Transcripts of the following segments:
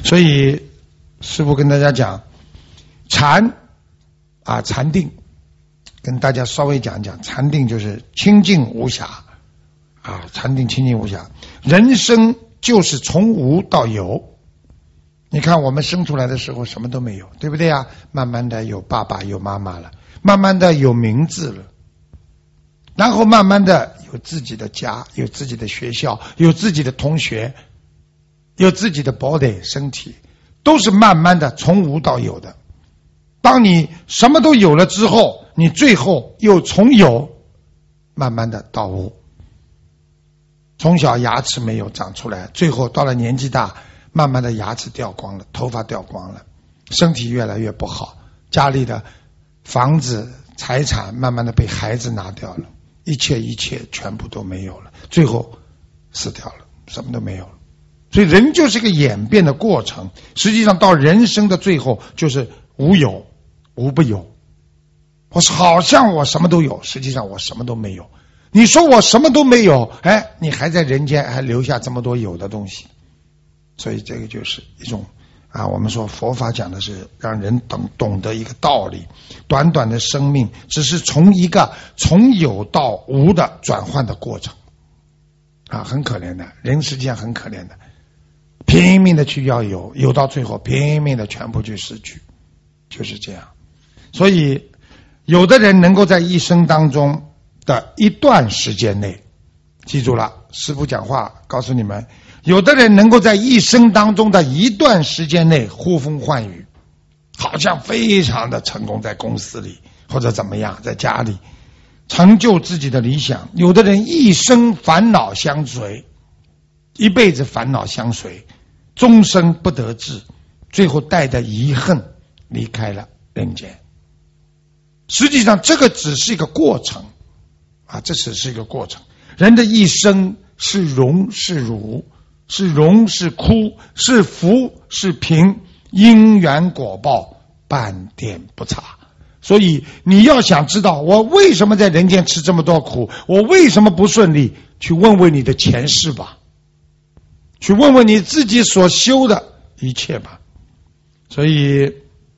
所以师父跟大家讲禅定，跟大家稍微讲讲，禅定就是清净无瑕禅定清净无瑕。人生就是从无到有。你看我们生出来的时候什么都没有，对不对啊？慢慢的有爸爸有妈妈了，慢慢的有名字了，然后慢慢的有自己的家，有自己的学校，有自己的同学，有自己的 body 身体，都是慢慢的从无到有的。当你什么都有了之后，你最后又从有慢慢的到无。从小牙齿没有长出来，最后到了年纪大，慢慢的牙齿掉光了，头发掉光了，身体越来越不好，家里的房子财产慢慢的被孩子拿掉了，一切全部都没有了，最后死掉了，什么都没有了。所以人就是个演变的过程，实际上到人生的最后就是无有无不有。我好像我什么都有，实际上我什么都没有。你说我什么都没有，你还在人间还留下这么多有的东西。所以这个就是一种我们说佛法讲的是让人懂得一个道理，短短的生命只是从一个从有到无的转换的过程很可怜的人，实际上很可怜的，拼命的去要有，有到最后拼命的全部去失去，就是这样。所以有的人能够在一生当中的一段时间内，记住了，师父讲话告诉你们，有的人能够在一生当中的一段时间内呼风唤雨，好像非常的成功，在公司里或者怎么样，在家里成就自己的理想。有的人一生烦恼相随，一辈子烦恼相随，终生不得志，最后带着遗恨离开了人间。实际上这个只是一个过程这只是一个过程。人的一生是荣是辱，是荣是枯，是福是贫，因缘果报半点不差。所以你要想知道我为什么在人间吃这么多苦，我为什么不顺利，去问问你的前世吧，去问问你自己所修的一切吧。所以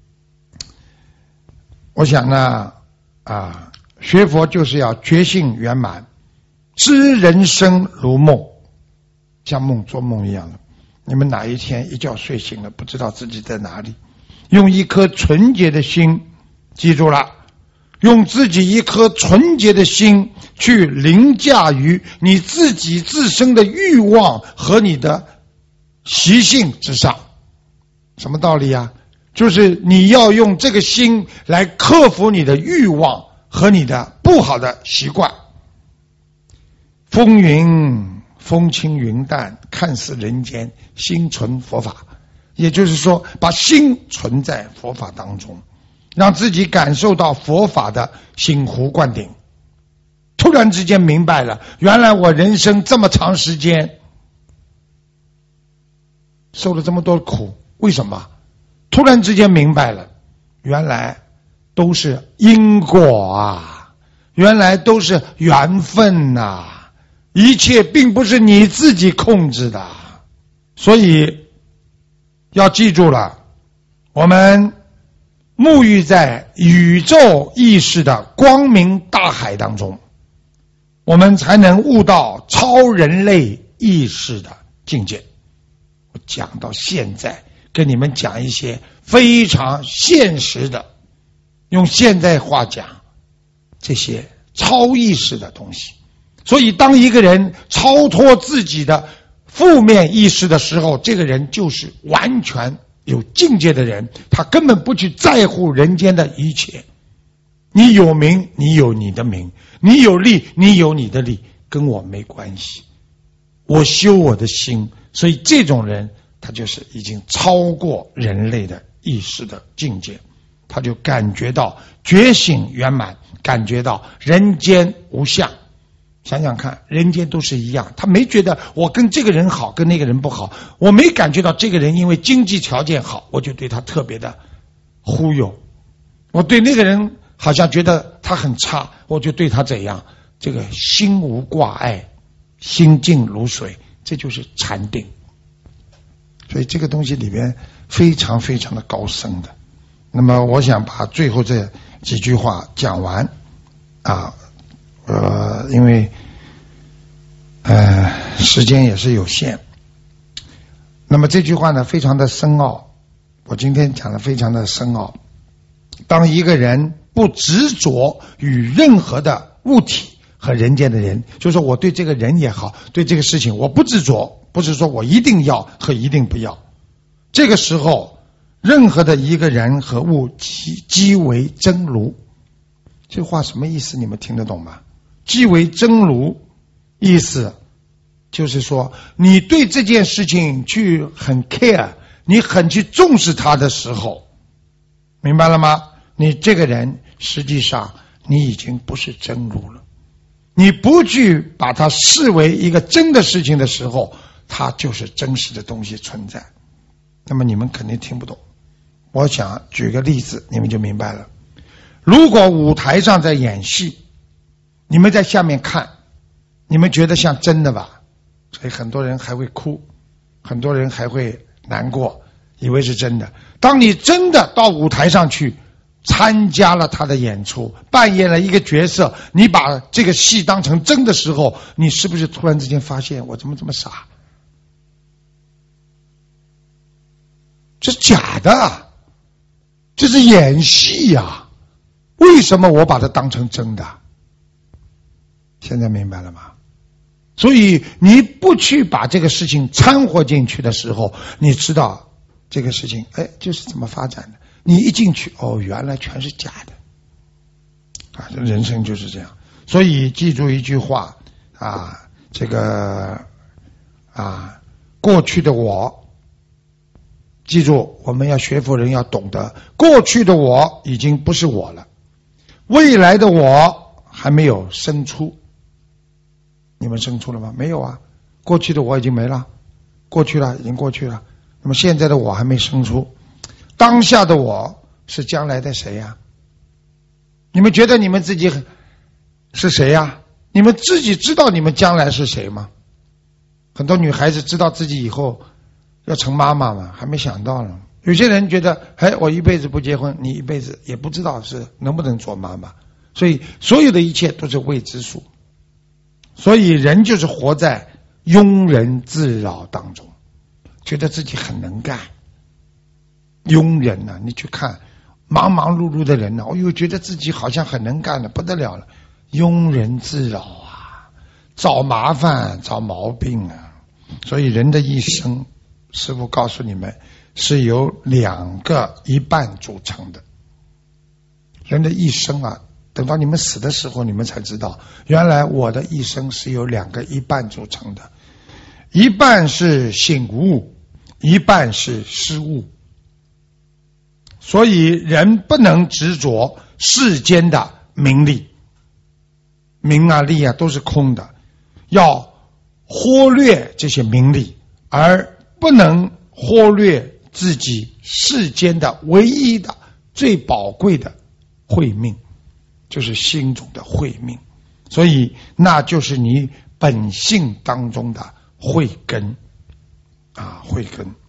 我想学佛就是要觉性圆满，知人生如梦，像做梦一样的。你们哪一天一觉睡醒了，不知道自己在哪里，用一颗纯洁的心，记住了，用自己一颗纯洁的心去凌驾于你自己自身的欲望和你的习性之上。什么道理啊？就是你要用这个心来克服你的欲望和你的不好的习惯。风轻云淡，看似人间，心存佛法。也就是说，把心存在佛法当中，让自己感受到佛法的醍醐灌顶。突然之间明白了，原来我人生这么长时间受了这么多苦，为什么？突然之间明白了，原来都是因果原来都是缘分一切并不是你自己控制的。所以要记住了，我们沐浴在宇宙意识的光明大海当中，我们才能悟到超人类意识的境界。我讲到现在，跟你们讲一些非常现实的，用现代话讲这些超意识的东西。所以当一个人超脱自己的负面意识的时候，这个人就是完全有境界的人，他根本不去在乎人间的一切。你有名，你有你的名；你有利，你有你的利，跟我没关系。我修我的心。所以这种人他就是已经超过人类的意识的境界，他就感觉到觉醒圆满，感觉到人间无相。想想看，人间都是一样，他没觉得我跟这个人好，跟那个人不好，我没感觉到这个人因为经济条件好，我就对他特别的忽悠，我对那个人好像觉得他很差，我就对他怎样。这个心无挂碍，心静如水，这就是禅定。 所以这个东西里边非常非常的高深的。那么我想把最后这几句话讲完啊，因为时间也是有限。那么这句话呢非常的深奥，我今天讲的非常的深奥。当一个人不执着于任何的物体和人间的人，就是说我对这个人也好，对这个事情我不执着，不是说我一定要和一定不要。这个时候任何的一个人和物即为真如。这话什么意思？你们听得懂吗？即为真如意思就是说，你对这件事情去很 care， 你很去重视它的时候，明白了吗？你这个人实际上你已经不是真如了。你不去把它视为一个真的事情的时候，它就是真实的东西存在。那么你们肯定听不懂，我想举个例子你们就明白了。如果舞台上在演戏，你们在下面看，你们觉得像真的吧？所以很多人还会哭，很多人还会难过，以为是真的。当你真的到舞台上去参加了他的演出，扮演了一个角色，你把这个戏当成真的时候，你是不是突然之间发现我怎么这么傻？这是假的，这是演戏呀，为什么我把它当成真的？现在明白了吗？所以你不去把这个事情掺和进去的时候，你知道这个事情就是怎么发展的。你一进去，原来全是假的啊！人生就是这样。所以记住一句话啊，这个过去的我，记住我们要学佛人要懂得，过去的我已经不是我了，未来的我还没有生出。你们生出了吗？没有啊，过去的我已经没了，过去了，已经过去了。那么现在的我还没生出，当下的我是将来的谁呀？你们觉得你们自己是谁呀？你们自己知道你们将来是谁吗？很多女孩子知道自己以后要成妈妈吗？还没想到呢。有些人觉得我一辈子不结婚，你一辈子也不知道是能不能做妈妈。所以所有的一切都是未知数。所以人就是活在庸人自扰当中，觉得自己很能干。庸人你去看忙忙碌碌的人觉得自己好像很能干的不得了了。庸人自扰啊，找麻烦找毛病啊。所以人的一生，师父告诉你们是由2个一半组成的。人的一生等到你们死的时候，你们才知道，原来我的一生是由2个一半组成的，一半是醒悟，一半是失悟。所以人不能执着世间的名利，名利都是空的，要忽略这些名利，而不能忽略自己世间的唯一的最宝贵的慧命，就是心中的慧命。所以那就是你本性当中的慧根慧根。